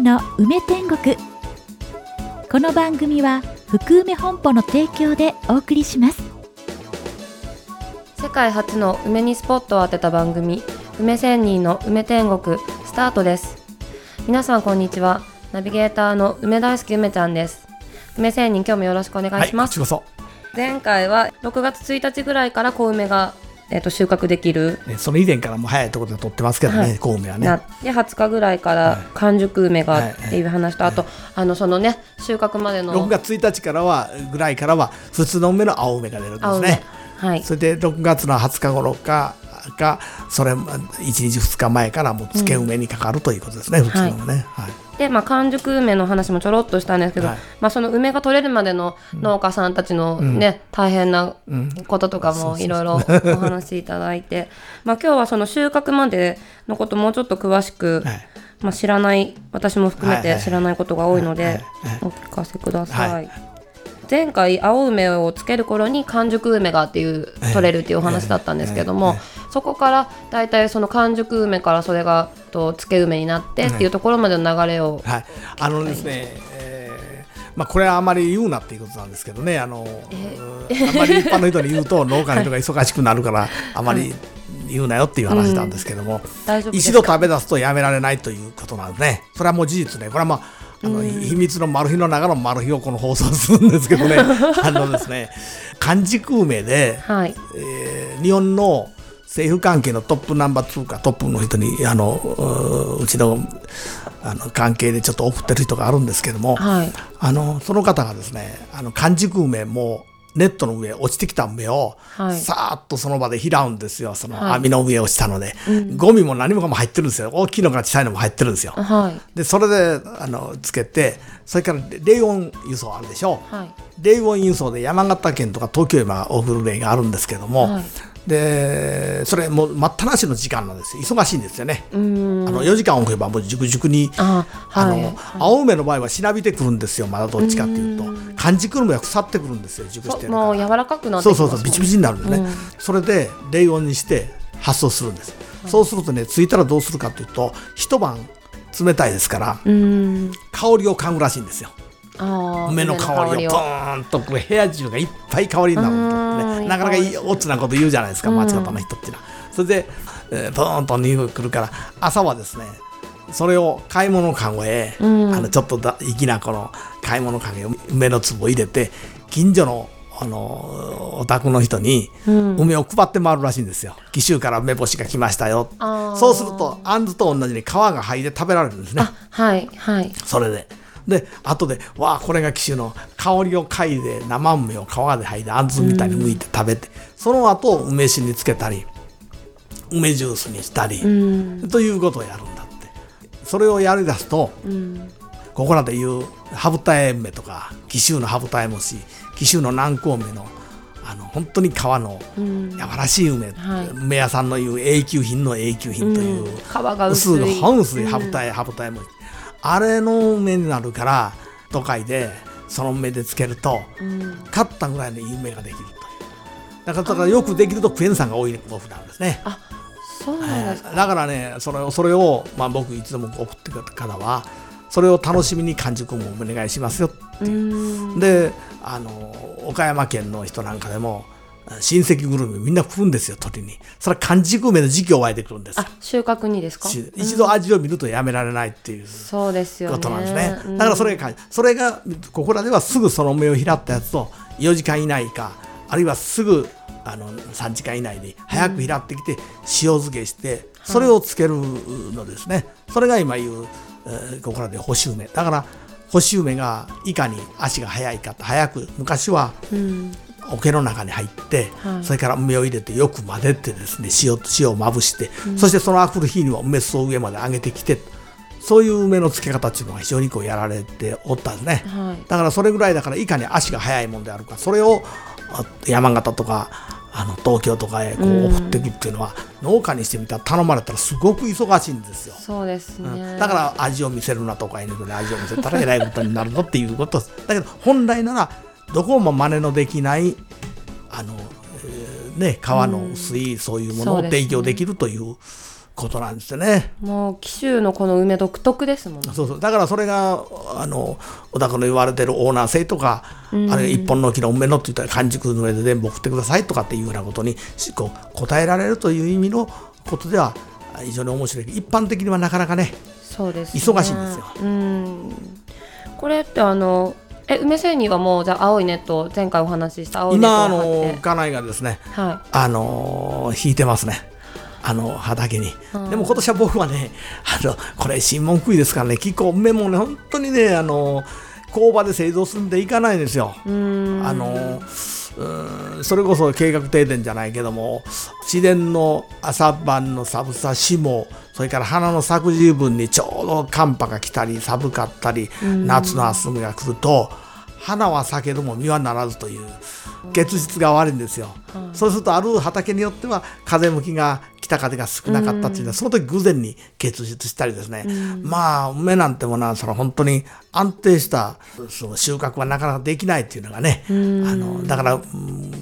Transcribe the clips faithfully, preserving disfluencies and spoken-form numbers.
の梅天国。この番組は福梅本舗の提供でお送りします。 世界初の梅にスポットを当てた番組、梅仙人の梅天国スタートです。皆さんこんにちは。ナビゲーターの梅大好き梅ちゃんです。梅仙人、今日もよろしくお願いします。 はい、こっちこそ。 前回はろくがつついたちぐらいから小梅が、えー、と収穫できる、 ね、その以前からも早いところで取ってますけどね、はい、小梅はね。 ではつかぐらいから完熟梅がっていう話と、はいはい、あとあのそのね収穫までのろくがつついたちからはぐらいからは普通の梅の青梅が出るんですね。はい、それでろくがつのはつか頃かかそれいちにちふつかまえからもう漬け梅にかかるということですね、うん、普通のね。はいはい、でまあ、完熟梅の話もちょろっとしたんですけど、はい、まあ、その梅が取れるまでの農家さんたちの、ね、うん、大変なこととかもいろいろお話しいただいて、まあ、今日はその収穫までのこともうちょっと詳しく、はい、まあ、知らない私も含めて知らないことが多いのでお聞かせください。はい、前回青梅をつける頃に完熟梅がっていう取れるっていうお話だったんですけども、そこからだいたいその完熟梅からそれがと漬け梅になってっていうところまでの流れを、 はい、あのですね、えーまあ、これはあまり言うなっていうことなんですけどね、あのあまり一般の人に言うと農家の人が忙しくなるからあまり言うなよっていう話なんですけども、うん、一度食べ出すとやめられないということなんですね。それはもう事実ね。これはまああの秘密のマル秘の中のマル秘をこの放送するんですけどねあのですね完熟梅で、はい、えー、日本の政府関係のトップナンバーツーかトップの人にあの う, うちの, あの関係でちょっと送ってる人があるんですけども、はい、あのその方がですねあの完熟梅もネットの上落ちてきた梅を、はい、さーっとその場で拾うんですよ。その網の上をしたので、はい、うん、ゴミも何もかも入ってるんですよ。大きいのから小さいのも入ってるんですよ。はい、でそれであのつけて、それから冷温輸送あるでしょ、はい、冷温輸送で山形県とか東京へ送る例があるんですけども、はい、でそれもう待ったなしの時間なんですよ。忙しいんですよね。うーん、あのよじかん置けばもう熟々にあ、はい、あの、はい、青梅の場合はしなびてくるんですよ。まだどっちかっていうと完熟梅は腐ってくるんですよ。熟してるからもう柔らかくなってきます。 そうそうそう、ビチビチになるんでね、うん、それで冷温にして発送するんです。はい、そうするとね、ついたらどうするかというと一晩冷たいですからうーん香りを嗅ぐらしいんですよ。あ梅の香りをポーンと部屋中がいっぱい香りになると、ね、なかなかいいオツなこと言うじゃないですか、町方の人っていうのは。それで、えー、ポーンと匂いが来るから朝はですねそれを買い物かごへ、うん、あのちょっとだ粋なこの買い物かごへ梅の粒を入れて近所のあのお宅の人に梅を配って回るらしいんですよ。紀州から梅干しが来ましたよ。そうするとあんずと同じに皮が剥いで食べられるんですね。あ、はいはい、それでで後でわあこれが紀州の香りを嗅いで生梅を皮で剥いであんずみたいに剥いて食べて、その後梅酒につけたり梅ジュースにしたりということをやるんだって。それをやりだすと、うん、ここらでいう羽二重梅とか紀州の羽二重餅、紀州の南高梅のあの本当に皮の柔らしい梅、うん、はい、梅屋さんのいう永久品の永久品という、うん、皮が薄い本薄い羽二重羽二重餅、あれの梅になるから都会でその梅でつけると、うん、買ったぐらいのいい梅ができるという。だから、だからよくできるとクエン酸が多い豆腐なんですね。あ、そうなんですか。えー、だからねそれを、それを、まあ、僕いつでも送ってくる方はそれを楽しみに完熟もお願いしますよっていう。であの岡山県の人なんかでも親戚ぐるみみんな食うんですよ、鳥に。それは完熟梅の時期を湧いてくるんです。 あ、収穫にですか。 一度味を見るとやめられないっていうことなんですね。そうですよね。だからそれがそれがここらではすぐその梅を拾ったやつとよじかん以内かあるいはすぐあのさんじかん以内に早く拾ってきて塩漬けしてそれをつけるのですね。それが今言う、えー、ここらで干し梅だから、干し梅がいかに足が早いかと、早く昔は、うん、桶の中に入って、はい、それから梅を入れてよく混ぜてですね 塩, 塩をまぶして、うん、そしてそのあくる日には梅酢を上まで上げてきて、そういう梅の漬け方っていうのが非常にこうやられておったんですね。はい、だからそれぐらいだからいかに足が速いもんであるか、それを山形とかあの東京とかへこう送ってくるっていうのは、うん、農家にしてみたら頼まれたらすごく忙しいんですよ。 そうですね、 うん、だから味を見せるなとかいうので味を見せたらえらいことになるのっていうことだけど、本来ならどこも真似のできないあの、えーね、皮の薄いそういうものを提供できるということなんですよね。 もう紀州のこの梅独特ですもんね。 そうそう、だからそれがあのお宅の言われてるオーナー性とか、うん、あれ一本の木の梅のって言ったら完熟の上で全部送ってくださいとかっていうようなことにこう答えられるという意味のことでは非常に面白い。一般的にはなかなかね、 そうですね、 忙しいんですよ。 うん、これってあのえ梅仙人はもうじゃあ青いネット、前回お話しした青いネットを張って、 今あの家内がですね、 はい、 あの引いてますね、あの畑に。でも今年は僕はね、あのこれ新聞食いですからね、結構梅もね本当にね、あの工場で製造するんでいかないんですよ。あのうんそれこそ計画停電じゃないけども、自然の朝晩の寒さ、霜、それから花の咲く時分にちょうど寒波が来たり寒かったり、夏の暑みが来ると花は咲けども実はならずという結実が悪いんですよ。うん、そうするとある畑によっては風向きが北風が少なかったっていうのは、うん、その時偶然に結実したりですね、うん、まあ梅なんてものはその本当に安定したその収穫はなかなかできないっていうのがね、うん、あのだから、うん、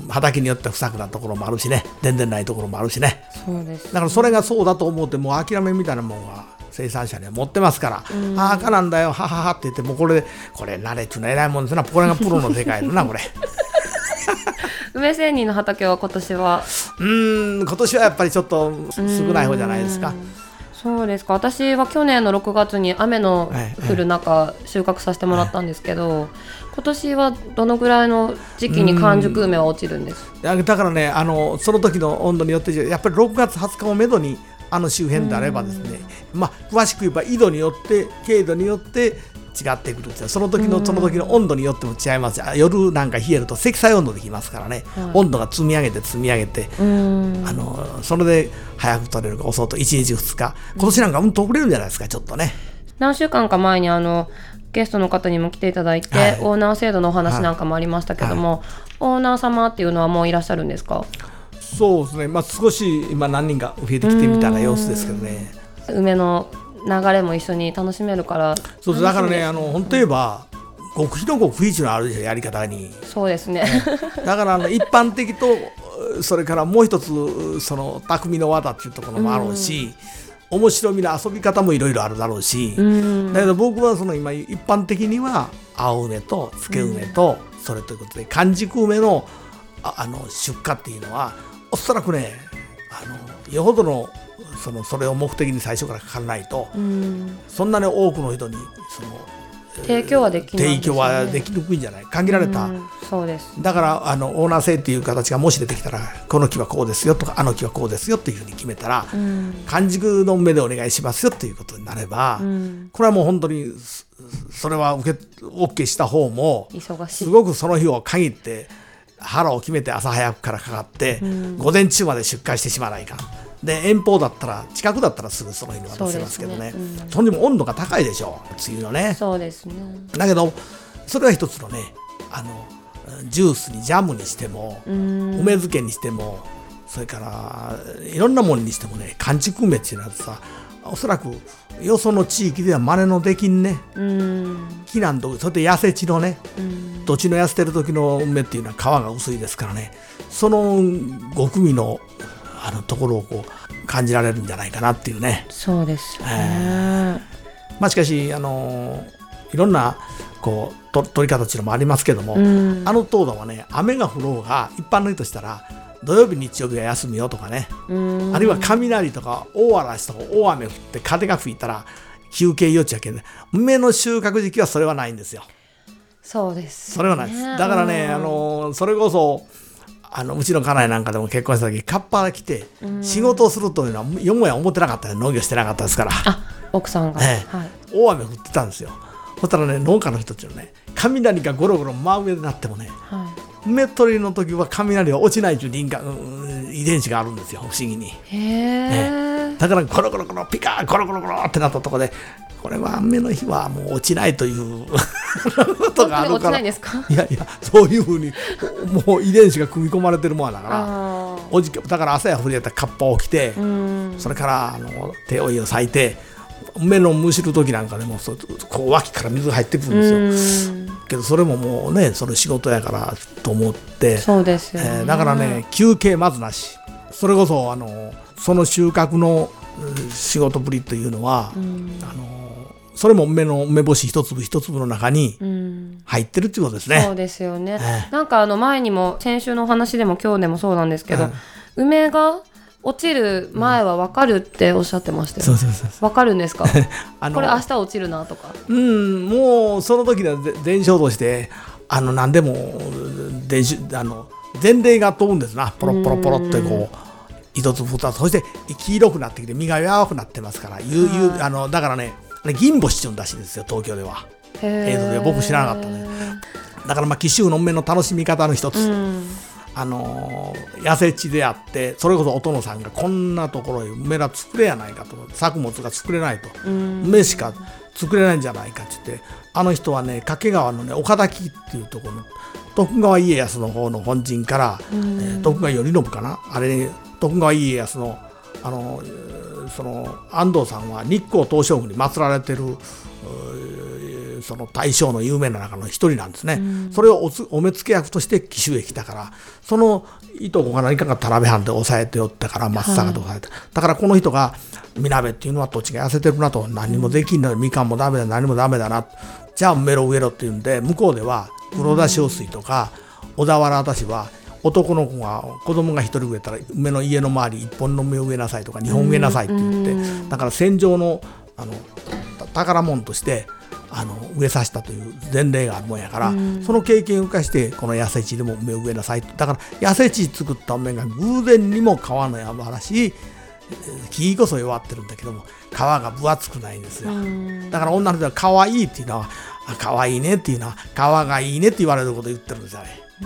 畑によって不作なところもあるしね、全然ないところもあるしね。 そうですね。 だからそれがそうだと思ってもう諦めみたいなもんは生産者には持ってますから、うん、ああ赤なんだよはははって言って、もうこれこれ慣れっちゅうのは偉いもんですな。これがプロの世界だなこれ。 梅仙人の畑は今年はうーん今年はやっぱりちょっと少ない方じゃないですか。 そうですか。私は去年のろくがつに雨の降る中、はいはい、収穫させてもらったんですけど、はい、今年はどのぐらいの時期に完熟梅は落ちるんです？ だからね、あのその時の温度によってやっぱりろくがつはつかをめどにあの周辺であればですね、まあ、詳しく言えば緯度によって経度によって違ってくるんですよ。その時のその時の温度によっても違います。夜なんか冷えると積載温度できますからね、はい、温度が積み上げて積み上げて、あのそれで早く取れるか遅いといちにちふつか、今年なんかうんと遅れるんじゃないですか。ちょっとね、 何週間か前にあのゲストの方にも来ていただいて、はい、オーナー制度のお話なんかもありましたけども、はいはい、オーナー様っていうのはもういらっしゃるんですか？ そうですね、まあ、少し今何人か増えてきてみたいな様子ですけどね。 梅の流れも一緒に楽しめるから。 そうです。だからね、あの本当言えば極秘の極秘地のあるでしょ、やり方に。 そうですね。 だからあの一般的とそれからもう一つその匠の技っていうところもあろうし、面白みの遊び方もいろいろあるだろうし、だけど僕はその今一般的には青梅とつけ梅とそれということで完熟梅のああの出荷っていうのはおそらくね、あのよほどのそのそれを目的に最初からかからないと、うん、そんなに多くの人にその提供はできない、ね、 提供はできにくいんじゃない、限られた、うん、 そうです。 だからあのオーナー制っていう形がもし出てきたら、この木はこうですよとかあの木はこうですよっていうふうに決めたら、うん、完熟の梅でお願いしますよっていうことになれば、うん、これはもう本当にそれは受け OK した方もすごくその日を限って腹を決めて朝早くからかかって、うん、午前中まで出荷してしまわないかん。で遠方だったら近くだったらすぐその日に渡せますけどね、そ, ね、うん、それでも温度が高いでしょう、梅雨のね。 そうですね。 だけどそれは一つのね、あのジュースにジャムにしても、うん、梅漬けにしても、それからいろんなものにしてもね、完熟梅っていうのはさ、おそらくよその地域では真似のできんね、うん、木なんとそれで痩せ地のね、うん、土地の痩せてる時の梅っていうのは皮が薄いですからね、その極味のあのところをこう感じられるんじゃないかなっていうね。 そうですね、えーまあ、しかしあのいろんなこうと取り方っていうのもありますけども、うん、あの当時はね、雨が降ろうが一般の人としたら土曜日日曜日は休みよとかね、うん、あるいは雷とか大嵐とか大雨降って風が吹いたら休憩余地やけど、ね、梅の収穫時期はそれはないんですよ。 そうです、ね、 それはないです。だからね、あのそれこそあのうちの家内なんかでも結婚した時カッパが来て仕事をするというのはよもや思ってなかった、農業してなかったですから。 あ、奥さんが、 ね、はい、大雨降ってたんですよ。そしたらね、農家の人たちのね、雷がゴロゴロ真上でなってもね、はい、梅取りの時は雷は落ちないという輪郭、遺伝子があるんですよ、不思議に。 へー、 ね、だからゴロゴロゴロピカーゴロゴロゴロってなったところで、これは雨の日はもう落ちないということがあるから。 落ちないですか？ いやいや、そういうふうにもう遺伝子が組み込まれてるものだから、おじだから朝や降りやったらカッパを着て、それからあの手を裂いて、梅のむしる時なんかでもそうこう脇から水入ってくるんですよ。けどそれももうね、それ仕事やからと思って、 そうですよね、 えー、だからね、休憩まずなし、それこそあのその収穫の仕事ぶりというのは、うん、あのそれも梅の梅干し一粒一粒の中に入ってるっていうことですね、 うん、そうですよね、えー、なんかあの前にも先週のお話でも今日でもそうなんですけど、うん、梅が落ちる前は分かるっておっしゃってましたよ、ね、 そうそうそうそう分かるんですかあのこれ明日落ちるなとか、 うん、もうその時は伝承としてあの何でも伝あの前例が飛ぶんですな、ポロポロポロってこう一つ二つ、そして黄色くなってきて実が柔くなってますから、ゆうゆうあのだからね銀星って言うんらしいんですよ東京では。映像で僕知らなかったね。だからまあ紀州の梅の楽しみ方の一つ、あのー、痩せ地であって、それこそお殿さんがこんなところへ梅ら作れやないかと、作物が作れないと、梅しか作れないんじゃないかって言って、あの人はね掛川のね岡崎っていうところの徳川家康の方の本陣から、えー、徳川頼信かな、あれ、ね、徳川家康のあのその安藤さんは日光東照宮に祀られてるその大将の有名な中の一人なんですね、うん、それを お, つお目付け役として紀州へ来たから、そのいとこが何かが田辺藩で抑えておったから松坂で抑えて、はい、だからこの人がみなべっていうのは土地が痩せてるなと、何もできんのみかんもダメだ何もダメだな、じゃあ梅ろ植えろっていうんで、向こうでは黒田小水とか、うん、小田原私は男の子が子供が一人植えたら梅の家の周り一本の梅を植えなさいとか二本植えなさいって言って、うん、だから戦場のあの宝物としてあの植えさせたという前例があるもんやから、うん、その経験を生かしてこの痩せ地でも梅を植えなさいと。だから痩せ地作った梅が偶然にも皮の柔らしい、木こそ弱ってるんだけども皮が分厚くないんですよ、うん、だから女の人は可愛いっていうのは可愛いねっていうのは皮がいいねって言われることを言ってるんですよね、うん、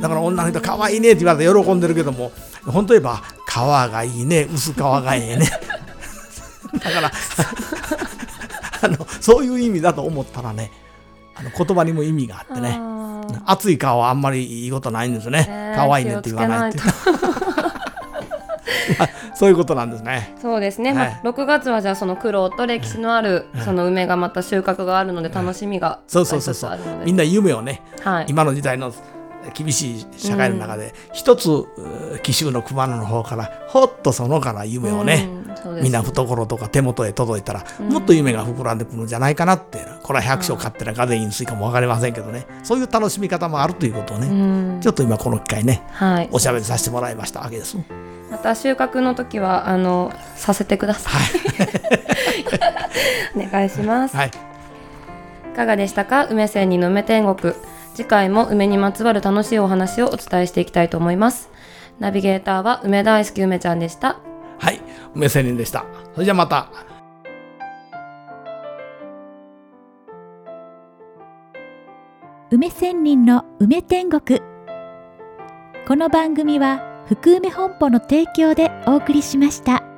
だから女の人は可愛いねって言われて喜んでるけども、本当言えば皮がいいね、薄皮がいいねだからあのそういう意味だと思ったらね、あの言葉にも意味があってね、熱い皮はあんまりいいことないんですね、えー、可愛いねって言わないってそういうことなんですね。 そうですね、はい、まあ、ろくがつはじゃあその苦労と歴史のあるその梅がまた収穫があるので楽しみがそうそうそうそう、みんな夢をね、はい、今の時代の厳しい社会の中で一つ紀州の熊野の方からほっとそのかな夢をね、うん、みんな懐とか手元へ届いたら、うん、もっと夢が膨らんでくるんじゃないかなって、これは百姓買ってらがぜ飲水かも分かりませんけどね、そういう楽しみ方もあるということをね、うん、ちょっと今この機会ね、はい、おしゃべりさせてもらいましたわけです。 また収穫の時はあのさせてください、はい、お願いします、はい、いかがでしたか、梅仙人の梅天国。次回も梅にまつわる楽しいお話をお伝えしていきたいと思います。ナビゲーターは梅大好き梅ちゃんでした。 はい、梅仙人でした。それじゃまた。 梅仙人の梅天国。この番組は福梅本舗の提供でお送りしました。